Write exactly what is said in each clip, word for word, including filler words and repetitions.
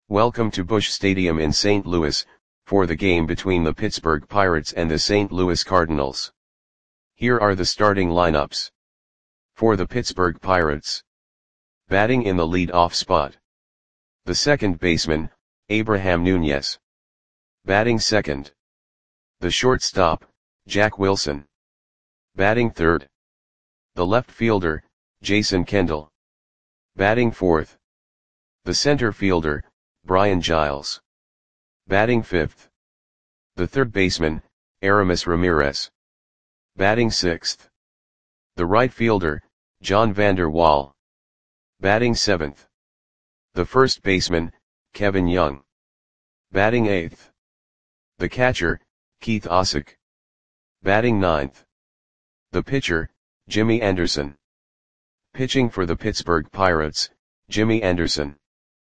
Welcome to Busch Stadium in Saint Louis, for the game between the Pittsburgh Pirates and the Saint Louis Cardinals. Here are the starting lineups. For the Pittsburgh Pirates. Batting in the lead-off spot. The second baseman, Abraham Nunez. Batting second. The shortstop, Jack Wilson. Batting third. The left fielder, Jason Kendall. Batting fourth. The center fielder, Brian Giles. Batting fifth. The third baseman, Aramis Ramirez. Batting sixth. The right fielder, John Vander Wal. Batting seventh. The first baseman, Kevin Young. Batting eighth. The catcher, Keith Osick. Batting ninth. The pitcher, Jimmy Anderson. Pitching for the Pittsburgh Pirates, Jimmy Anderson.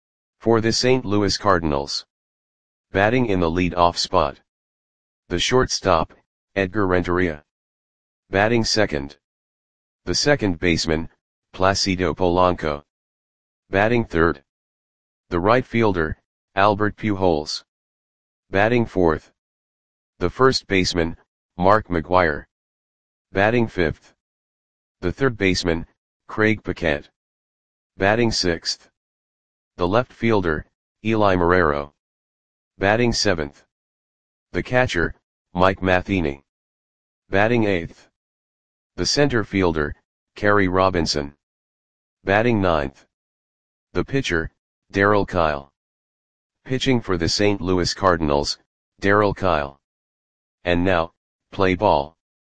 For the Saint Louis Cardinals. Batting in the lead-off spot. The shortstop, Edgar Renteria. Batting second. The second baseman, Placido Polanco. Batting third. The right fielder, Albert Pujols. Batting fourth. The first baseman, Mark McGwire. Batting fifth. The third baseman, Craig Paquette. Batting sixth. The left fielder, Eli Marrero. Batting seventh. The catcher, Mike Matheny. Batting eighth. The center fielder, Kerry Robinson. Batting ninth. The pitcher, Darryl Kile. Pitching for the Saint Louis Cardinals, Darryl Kile. And now, play ball.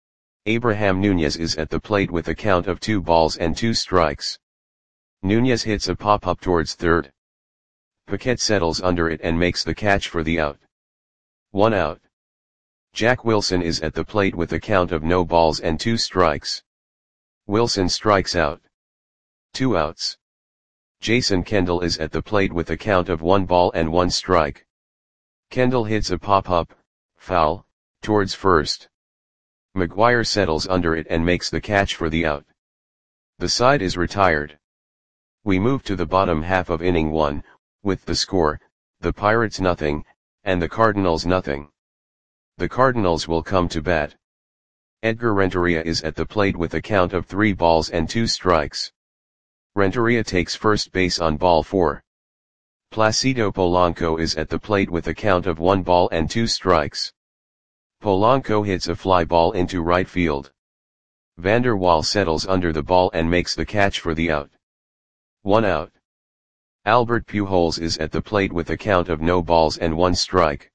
Abraham Nunez is at the plate with a count of two balls and two strikes. Nunez hits a pop-up towards third. Paquette settles under it and makes the catch for the out. One out. Jack Wilson is at the plate with a count of no balls and two strikes. Wilson strikes out. Two outs. Jason Kendall is at the plate with a count of one ball and one strike. Kendall hits a pop-up, foul, towards first. McGwire settles under it and makes the catch for the out. The side is retired. We move to the bottom half of inning one, with the score, the Pirates nothing, and the Cardinals nothing. The Cardinals will come to bat. Edgar Renteria is at the plate with a count of three balls and two strikes. Renteria takes first base on ball four. Placido Polanco is at the plate with a count of one ball and two strikes. Polanco hits a fly ball into right field. Vander Wal settles under the ball and makes the catch for the out. One out. Albert Pujols is at the plate with a count of no balls and one strike.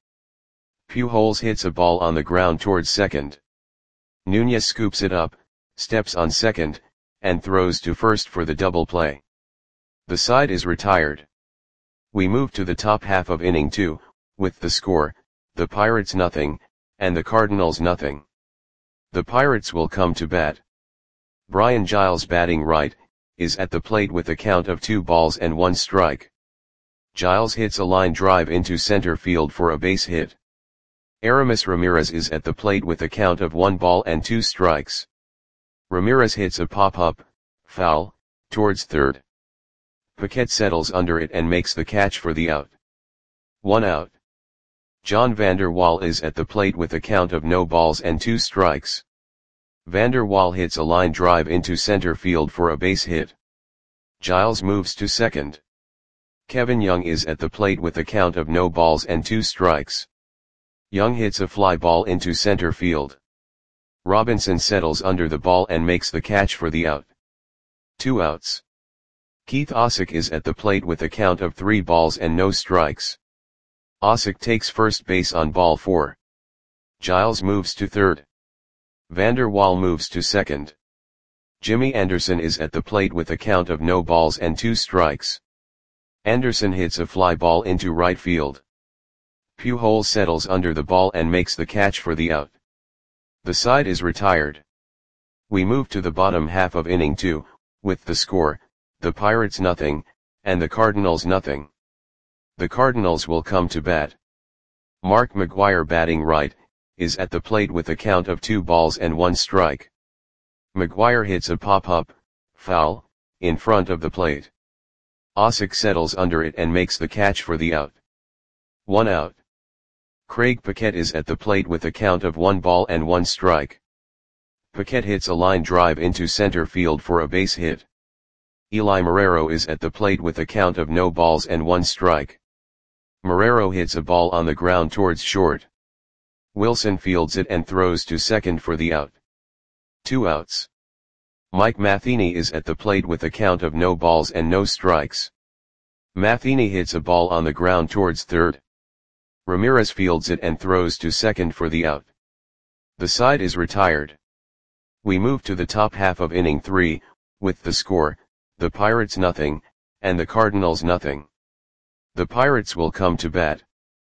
Pujols hits a ball on the ground towards second. Nunez scoops it up, steps on second, and throws to first for the double play. The side is retired. We move to the top half of inning two, with the score, the Pirates nothing, and the Cardinals nothing. The Pirates will come to bat. Brian Giles, batting right, is at the plate with a count of two balls and one strike. Giles hits a line drive into center field for a base hit. Aramis Ramirez is at the plate with a count of one ball and two strikes. Ramirez hits a pop-up, foul, towards third. Paquette settles under it and makes the catch for the out. One out. John Vander Wal is at the plate with a count of no balls and two strikes. Vander Wal hits a line drive into center field for a base hit. Giles moves to second. Kevin Young is at the plate with a count of no balls and two strikes. Young hits a fly ball into center field. Robinson settles under the ball and makes the catch for the out. Two outs. Keith Osick is at the plate with a count of three balls and no strikes. Osick takes first base on ball four. Giles moves to third. Vander Wal moves to second. Jimmy Anderson is at the plate with a count of no balls and two strikes. Anderson hits a fly ball into right field. Pujols settles under the ball and makes the catch for the out. The side is retired. We move to the bottom half of inning two, with the score, the Pirates nothing, and the Cardinals nothing. The Cardinals will come to bat. Mark McGwire, batting right, is at the plate with a count of two balls and one strike. McGwire hits a pop-up, foul, in front of the plate. Osick settles under it and makes the catch for the out. One out. Craig Paquette is at the plate with a count of one ball and one strike. Paquette hits a line drive into center field for a base hit. Eli Marrero is at the plate with a count of no balls and one strike. Marrero hits a ball on the ground towards short. Wilson fields it and throws to second for the out. Two outs. Mike Matheny is at the plate with a count of no balls and no strikes. Matheny hits a ball on the ground towards third. Ramirez fields it and throws to second for the out. The side is retired. We move to the top half of inning three, with the score, the Pirates nothing, and the Cardinals nothing. The Pirates will come to bat.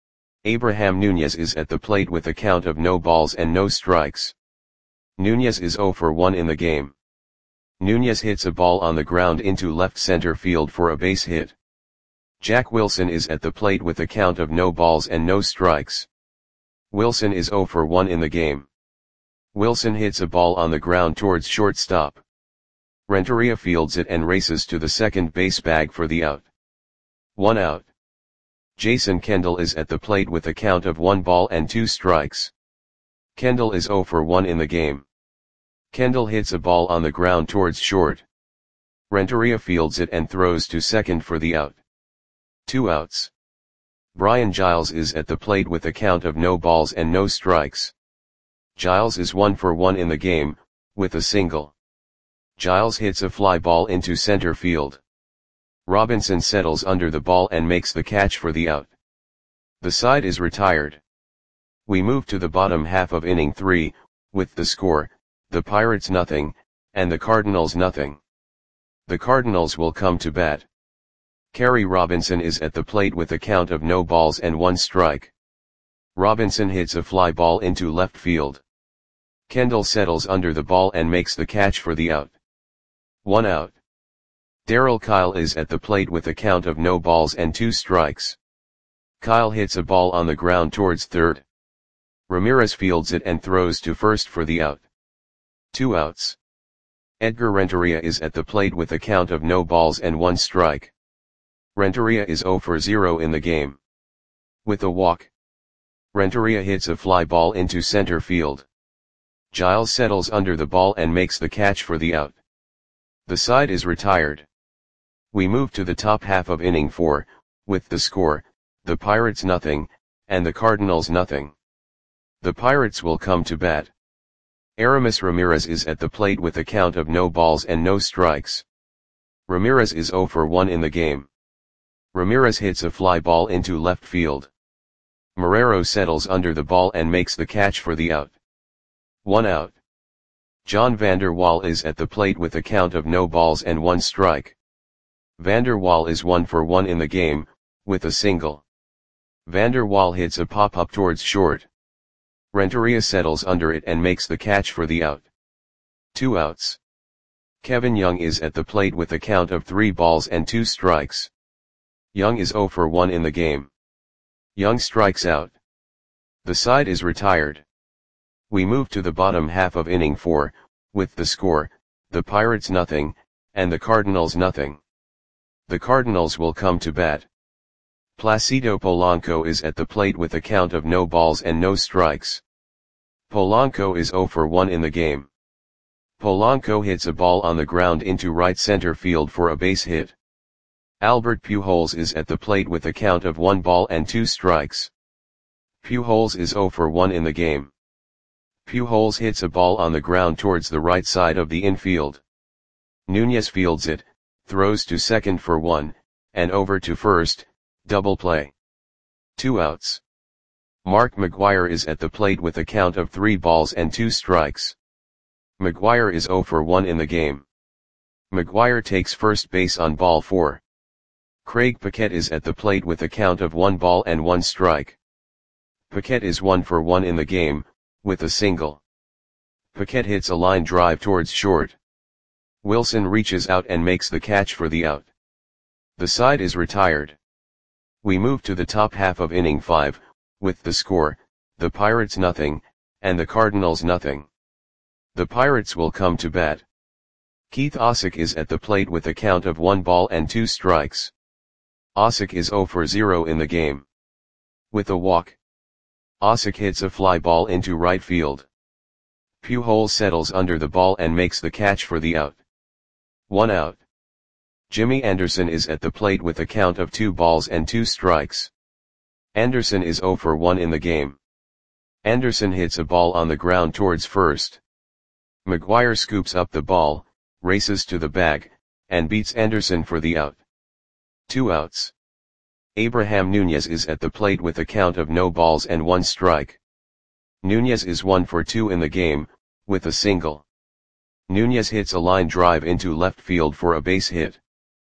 Abraham Nunez is at the plate with a count of no balls and no strikes. Nunez is oh for one in the game. Nunez hits a ball on the ground into left center field for a base hit. Jack Wilson is at the plate with a count of no balls and no strikes. Wilson is oh for one in the game. Wilson hits a ball on the ground towards shortstop. Renteria fields it and races to the second base bag for the out. One out. Jason Kendall is at the plate with a count of one ball and two strikes. Kendall is oh for one in the game. Kendall hits a ball on the ground towards short. Renteria fields it and throws to second for the out. Two outs. Brian Giles is at the plate with a count of no balls and no strikes. Giles is one for one in the game, with a single. Giles hits a fly ball into center field. Robinson settles under the ball and makes the catch for the out. The side is retired. We move to the bottom half of inning three, with the score, the Pirates nothing, and the Cardinals nothing. The Cardinals will come to bat. Kerry Robinson is at the plate with a count of no balls and one strike. Robinson hits a fly ball into left field. Kendall settles under the ball and makes the catch for the out. One out. Darryl Kyle is at the plate with a count of no balls and two strikes. Kyle hits a ball on the ground towards third. Ramirez fields it and throws to first for the out. Two outs. Edgar Renteria is at the plate with a count of no balls and one strike. Renteria is oh for zero in the game. With a walk. Renteria hits a fly ball into center field. Giles settles under the ball and makes the catch for the out. The side is retired. We move to the top half of inning four, with the score, the Pirates nothing, and the Cardinals nothing. The Pirates will come to bat. Aramis Ramirez is at the plate with a count of no balls and no strikes. Ramirez is oh for one in the game. Ramirez hits a fly ball into left field. Marrero settles under the ball and makes the catch for the out. One out. John Vander Wal is at the plate with a count of no balls and one strike. Vander Wal is one for one in the game, with a single. Vander Wal hits a pop-up towards short. Renteria settles under it and makes the catch for the out. Two outs. Kevin Young is at the plate with a count of three balls and two strikes. Young is oh for one in the game. Young strikes out. The side is retired. We move to the bottom half of inning four, with the score, the Pirates nothing, and the Cardinals nothing. The Cardinals will come to bat. Placido Polanco is at the plate with a count of no balls and no strikes. Polanco is oh for one in the game. Polanco hits a ball on the ground into right center field for a base hit. Albert Pujols is at the plate with a count of one ball and two strikes. Pujols is oh for one in the game. Pujols hits a ball on the ground towards the right side of the infield. Nunez fields it, throws to second for one, and over to first, double play. Two outs. Mark McGwire is at the plate with a count of three balls and two strikes. McGwire is oh for one in the game. McGwire takes first base on ball four. Craig Paquette is at the plate with a count of one ball and one strike. Paquette is one for one in the game, with a single. Paquette hits a line drive towards short. Wilson reaches out and makes the catch for the out. The side is retired. We move to the top half of inning five, with the score, the Pirates nothing, and the Cardinals nothing. The Pirates will come to bat. Keith Osick is at the plate with a count of one ball and two strikes. Osik is zero for zero in the game. With a walk, Osik hits a fly ball into right field. Pujols settles under the ball and makes the catch for the out. One out. Jimmy Anderson is at the plate with a count of two balls and two strikes. Anderson is zero for one in the game. Anderson hits a ball on the ground towards first. McGuire scoops up the ball, races to the bag, and beats Anderson for the out. Two outs. Abraham Nunez is at the plate with a count of no balls and one strike. Nunez is one for two in the game, with a single. Nunez hits a line drive into left field for a base hit.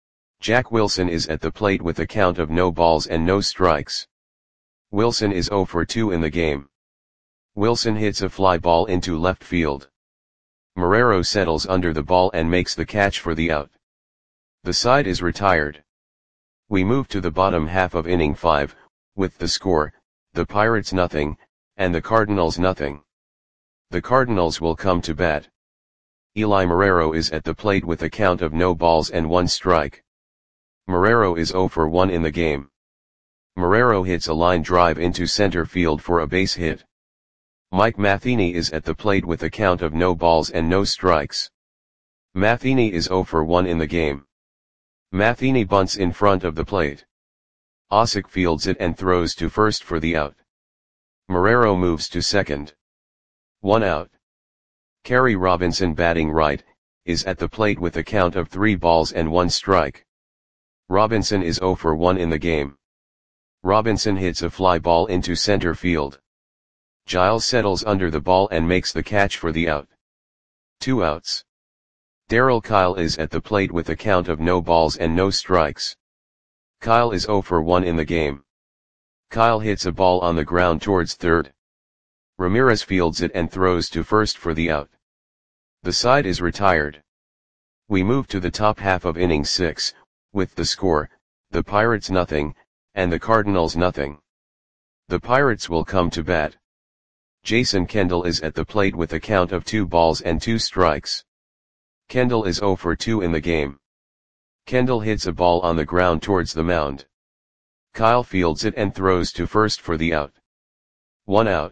Jack Wilson is at the plate with a count of no balls and no strikes. Wilson is zero for two in the game. Wilson hits a fly ball into left field. Marrero settles under the ball and makes the catch for the out. The side is retired. We move to the bottom half of inning five, with the score, the Pirates nothing, and the Cardinals nothing. The Cardinals will come to bat. Eli Marrero is at the plate with a count of no balls and one strike. Marrero is zero for one in the game. Marrero hits a line drive into center field for a base hit. Mike Matheny is at the plate with a count of no balls and no strikes. Matheny is zero for one in the game. Matheny bunts in front of the plate. Osik fields it and throws to first for the out. Marrero moves to second. One out. Kerry Robinson, batting right, is at the plate with a count of three balls and one strike. Robinson is zero for one in the game. Robinson hits a fly ball into center field. Giles settles under the ball and makes the catch for the out. Two outs. Darryl Kile is at the plate with a count of no balls and no strikes. Kile is zero for one in the game. Kile hits a ball on the ground towards third. Ramirez fields it and throws to first for the out. The side is retired. We move to the top half of inning six, with the score, the Pirates nothing, and the Cardinals nothing. The Pirates will come to bat. Jason Kendall is at the plate with a count of two balls and two strikes. Kendall is zero for two in the game. Kendall hits a ball on the ground towards the mound. Kile fields it and throws to first for the out. One out.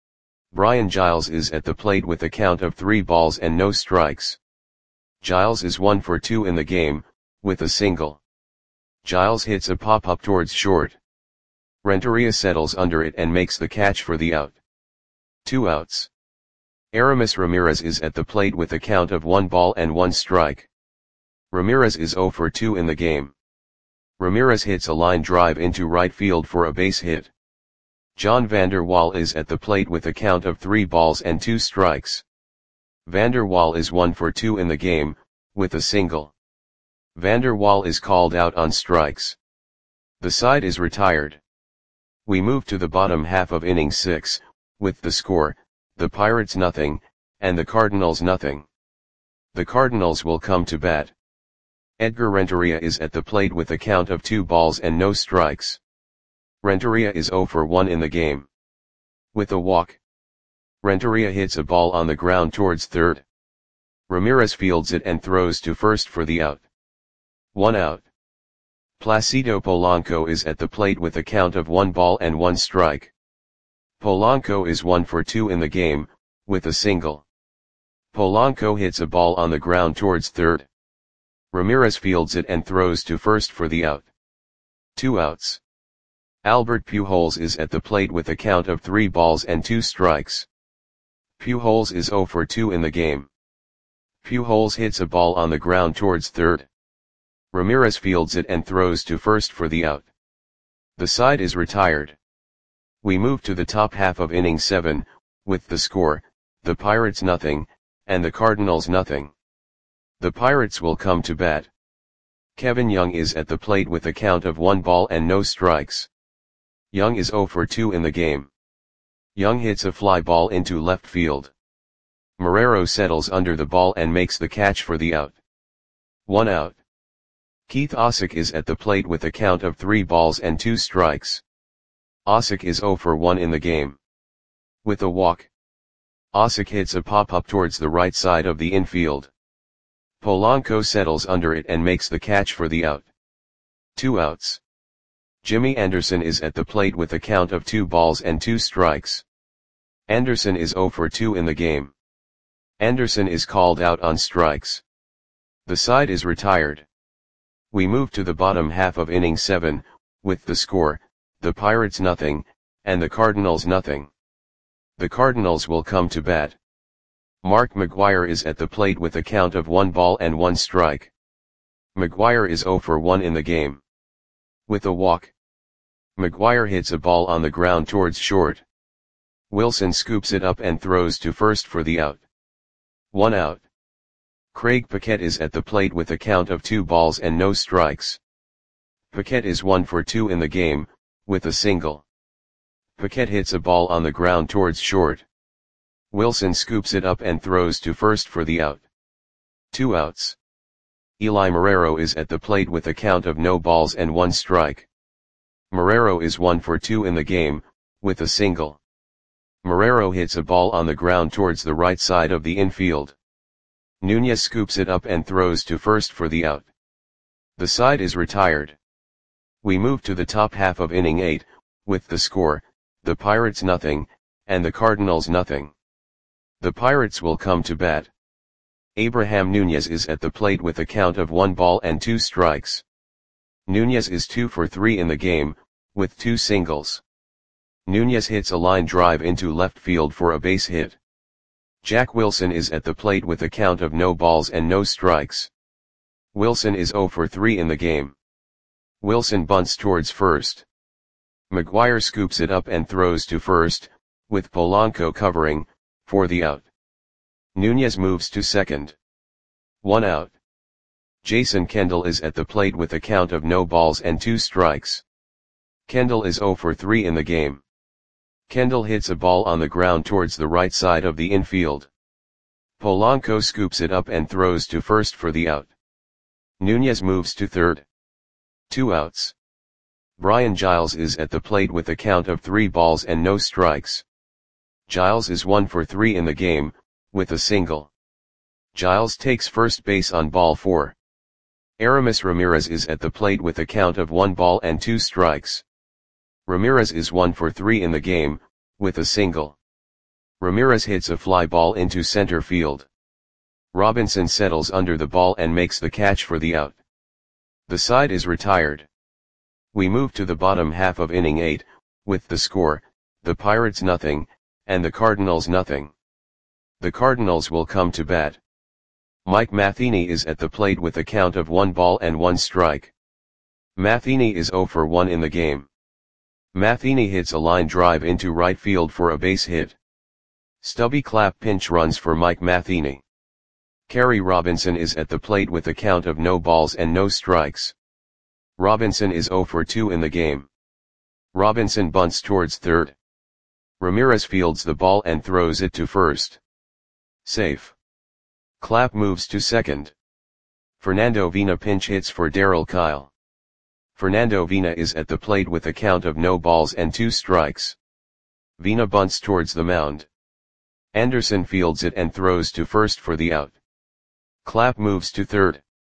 Brian Giles is at the plate with a count of three balls and no strikes. Giles is one for two in the game, with a single. Giles hits a pop-up towards short. Renteria settles under it and makes the catch for the out. Two outs. Aramis Ramirez is at the plate with a count of one ball and one strike. Ramirez is zero for two in the game. Ramirez hits a line drive into right field for a base hit. John Vander Wal is at the plate with a count of three balls and two strikes. Vander Wal is one for two in the game, with a single. Vander Wal is called out on strikes. The side is retired. We move to the bottom half of inning six, with the score, the Pirates nothing, and the Cardinals nothing. The Cardinals will come to bat. Edgar Renteria is at the plate with a count of two balls and no strikes. Renteria is zero for one in the game. With a walk, Renteria hits a ball on the ground towards third. Ramirez fields it and throws to first for the out. One out. Placido Polanco is at the plate with a count of one ball and one strike. Polanco is one for two in the game, with a single. Polanco hits a ball on the ground towards third. Ramirez fields it and throws to first for the out. Two outs. Albert Pujols is at the plate with a count of three balls and two strikes. Pujols is zero for two in the game. Pujols hits a ball on the ground towards third. Ramirez fields it and throws to first for the out. The side is retired. We move to the top half of inning seven, with the score, the Pirates nothing, and the Cardinals nothing. The Pirates will come to bat. Kevin Young is at the plate with a count of one ball and no strikes. Young is zero for two in the game. Young hits a fly ball into left field. Marrero settles under the ball and makes the catch for the out. One out. Keith Osik is at the plate with a count of three balls and two strikes. Osik is zero for one in the game. With a walk, Osik hits a pop-up towards the right side of the infield. Polanco settles under it and makes the catch for the out. Two outs. Jimmy Anderson is at the plate with a count of two balls and two strikes. Anderson is zero for two in the game. Anderson is called out on strikes. The side is retired. We move to the bottom half of inning seven, with the score, the Pirates nothing, and the Cardinals nothing. The Cardinals will come to bat. Mark McGwire is at the plate with a count of one ball and one strike. McGwire is zero for one in the game. With a walk, McGwire hits a ball on the ground towards short. Wilson scoops it up and throws to first for the out. One out. Craig Paquette is at the plate with a count of two balls and no strikes. Paquette is one for two in the game, with a single. Paquette hits a ball on the ground towards short. Wilson scoops it up and throws to first for the out. Two outs. Eli Marrero is at the plate with a count of no balls and one strike. Marrero is one for two in the game, with a single. Marrero hits a ball on the ground towards the right side of the infield. Nunez scoops it up and throws to first for the out. The side is retired. We move to the top half of inning eight, with the score, the Pirates nothing, and the Cardinals nothing. The Pirates will come to bat. Abraham Nunez is at the plate with a count of one ball and two strikes. Nunez is two for three in the game, with two singles. Nunez hits a line drive into left field for a base hit. Jack Wilson is at the plate with a count of no balls and no strikes. Wilson is zero for three in the game. Wilson bunts towards first. McGwire scoops it up and throws to first, with Polanco covering, for the out. Nunez moves to second. One out. Jason Kendall is at the plate with a count of no balls and two strikes. Kendall is zero for three in the game. Kendall hits a ball on the ground towards the right side of the infield. Polanco scoops it up and throws to first for the out. Nunez moves to third. Two outs. Brian Giles is at the plate with a count of three balls and no strikes. Giles is one for three in the game, with a single. Giles takes first base on ball four. Aramis Ramirez is at the plate with a count of one ball and two strikes. Ramirez is one for three in the game, with a single. Ramirez hits a fly ball into center field. Robinson settles under the ball and makes the catch for the out. The side is retired. We move to the bottom half of inning eight, with the score, the Pirates nothing, and the Cardinals nothing. The Cardinals will come to bat. Mike Matheny is at the plate with a count of one ball and one strike. Matheny is zero for one in the game. Matheny hits a line drive into right field for a base hit. Stubby Clapp pinch runs for Mike Matheny. Kerry Robinson is at the plate with a count of no balls and no strikes. Robinson is zero for two in the game. Robinson bunts towards third. Ramirez fields the ball and throws it to first. Safe. Clapp moves to second. Fernando Vina pinch hits for Darryl Kile. Fernando Vina is at the plate with a count of no balls and two strikes. Vina bunts towards the mound. Anderson fields it and throws to first for the out. Clapp moves to third.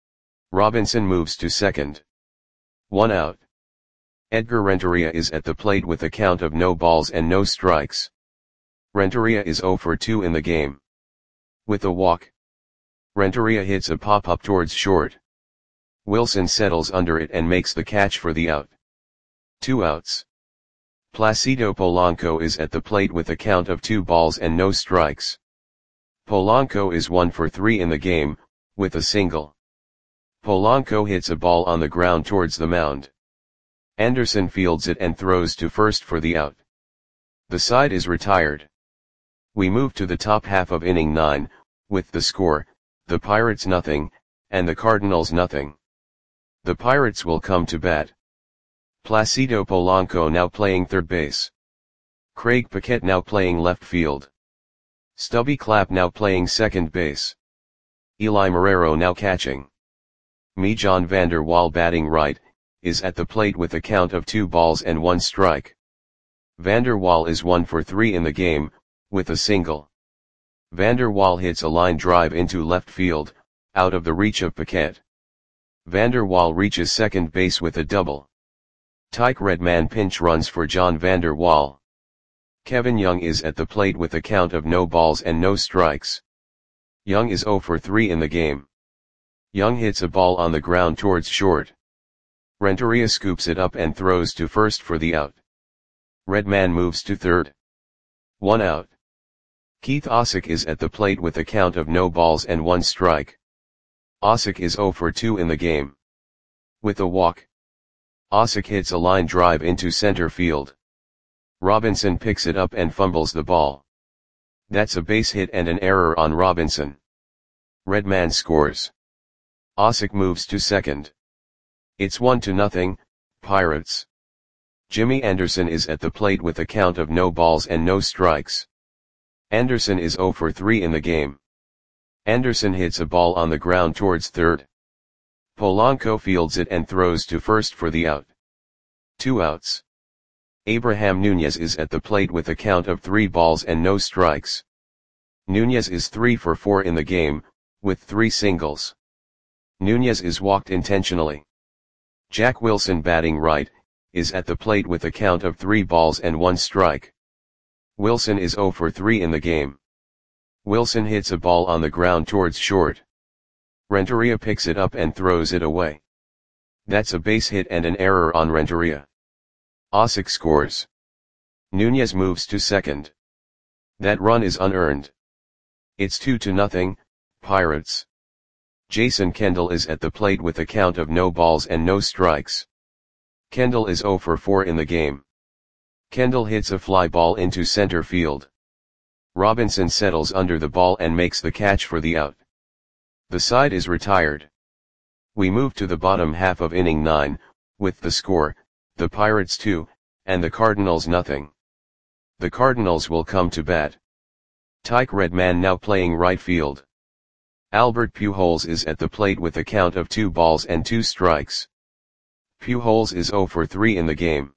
Robinson moves to second. One out. Edgar Renteria is at the plate with a count of no balls and no strikes. Renteria is zero for two in the game. With a walk, Renteria hits a pop-up towards short. Wilson settles under it and makes the catch for the out. Two outs. Placido Polanco is at the plate with a count of two balls and no strikes. Polanco is one for three in the game, with a single. Polanco hits a ball on the ground towards the mound. Anderson fields it and throws to first for the out. The side is retired. We move to the top half of inning nine, with the score, the Pirates nothing, and the Cardinals nothing. The Pirates will come to bat. Placido Polanco now playing third base. Craig Paquette now playing left field. Stubby Clapp now playing second base. Eli Marrero now catching. Mijan Vander Wal batting right, is at the plate with a count of two balls and one strike. Vander Wal is one for three in the game, with a single. Vander Wal hits a line drive into left field, out of the reach of Paquette. Vander Wal reaches second base with a double. Tyke Redman pinch runs for John Vander Wal. Kevin Young is at the plate with a count of no balls and no strikes. Young is zero for three in the game. Young hits a ball on the ground towards short. Renteria scoops it up and throws to first for the out. Redman moves to third. One out. Keith Osick is at the plate with a count of no balls and one strike. Osick is zero for two in the game. With a walk, Osick hits a line drive into center field. Robinson picks it up and fumbles the ball. That's a base hit and an error on Robinson. Redman scores. Osick moves to second. It's one to nothing, Pirates. Jimmy Anderson is at the plate with a count of no balls and no strikes. Anderson is zero for three in the game. Anderson hits a ball on the ground towards third. Polanco fields it and throws to first for the out. Two outs. Abraham Nunez is at the plate with a count of three balls and no strikes. Nunez is three for four in the game, with three singles. Nunez is walked intentionally. Jack Wilson, batting right, is at the plate with a count of three balls and one strike. Wilson is zero for three in the game. Wilson hits a ball on the ground towards short. Renteria picks it up and throws it away. That's a base hit and an error on Renteria. Osick scores. Nunez moves to second. That run is unearned. It's two to nothing, Pirates. Jason Kendall is at the plate with a count of no balls and no strikes. Kendall is zero for four in the game. Kendall hits a fly ball into center field. Robinson settles under the ball and makes the catch for the out. The side is retired. We move to the bottom half of inning nine, with the score, the Pirates two, and the Cardinals nothing. The Cardinals will come to bat. Tyke Redman now playing right field. Albert Pujols is at the plate with a count of two balls and two strikes. Pujols is zero for three in the game.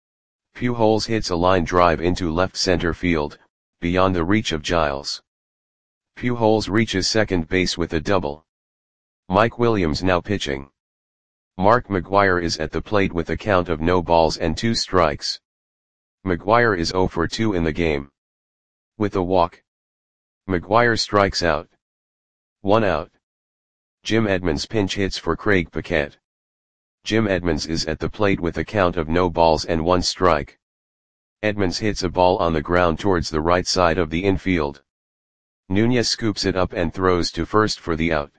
Pujols hits a line drive into left center field, beyond the reach of Giles. Pujols reaches second base with a double. Mike Williams now pitching. Mark McGwire is at the plate with a count of no balls and two strikes. McGwire is zero for two in the game. With a walk, McGwire strikes out. One out. Jim Edmonds pinch hits for Craig Paquette. Jim Edmonds is at the plate with a count of no balls and one strike. Edmonds hits a ball on the ground towards the right side of the infield. Nunez scoops it up and throws to first for the out.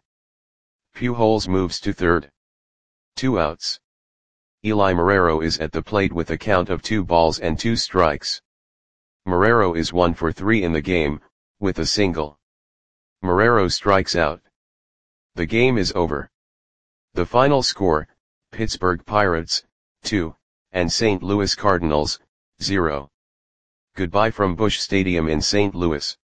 Pujols moves to third. Two outs. Eli Marrero is at the plate with a count of two balls and two strikes. Marrero is one for three in the game, with a single. Marrero strikes out. The game is over. The final score, Pittsburgh Pirates, two, and Saint Louis Cardinals, zero. Goodbye from Busch Stadium in Saint Louis.